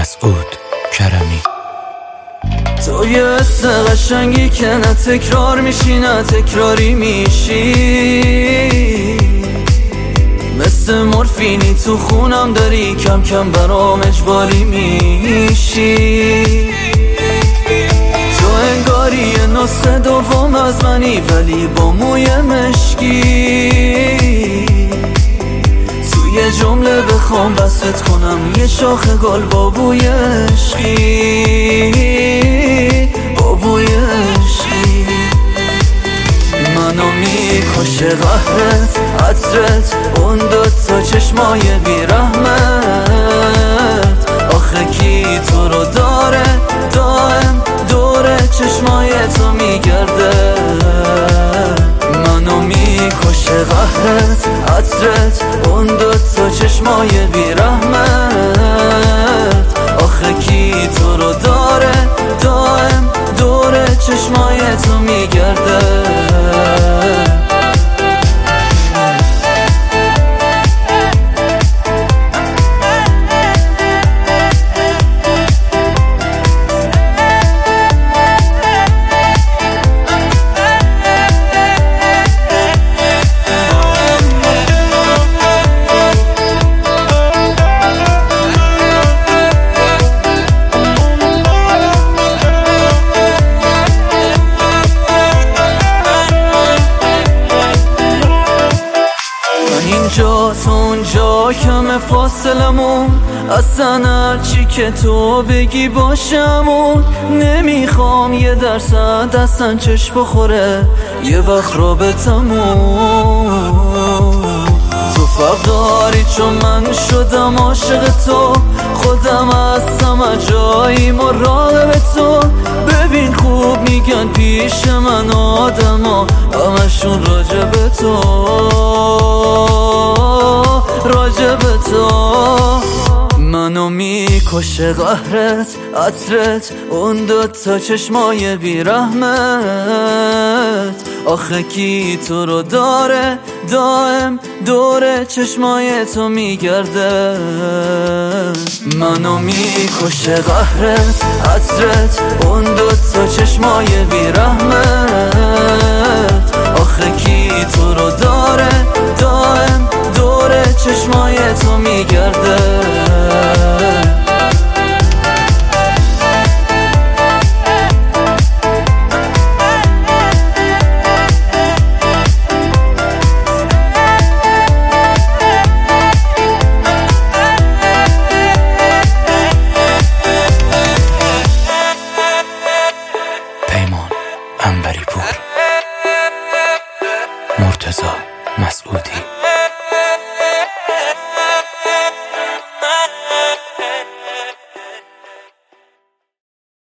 مسعود کرمی. تو یه حس قشنگی که نه تکرار میشی نه تکراری میشی، مثل مورفینی تو خونم داری، کم کم برام اجباری میشی. تو انگاری یه نسخه دوم از منی ولی با موی مشکی، یه جمله بخوام وصلت کنم یه شاخ گل با بوی عشقی، با بوی عشقی. منو میکشه قهرت، عطرت، اون دوتا چشمای بیرحمت. آخه کی تو رو داره دائم دوره چشمای تو میگرده. منو میکشه قهرت، عطرت، اون دوتا چشمای بیرحمت. آخه کی تو رو داره دائم دوره چشمای تو میگرده. اینجا تو اونجا کم فاصلمون، اصلا هرچی که تو بگی باشمون. نمیخوام یه درصد اصلا چشم بخوره یه وقت رابطمون. تو فرق داری چون من شدم عاشق تو، خودم هستم جایی مراقب تو. ببین خوب میگن پیش من آدما همشون راجب تو، راجب تو. منو میکشه قهرت، عطرت، اون دوتا چشمای بیرحمت. آخه کی تو رو داره دائم دوره چشمای تو میگرده. منو میکشه قهرت، عطرت، اون دوتا چشمای بیرحمت. آخه کی تو رو داره دائم دوره چشمای تو میگرده. پیمان انبری پور، مرتضی مسعودی.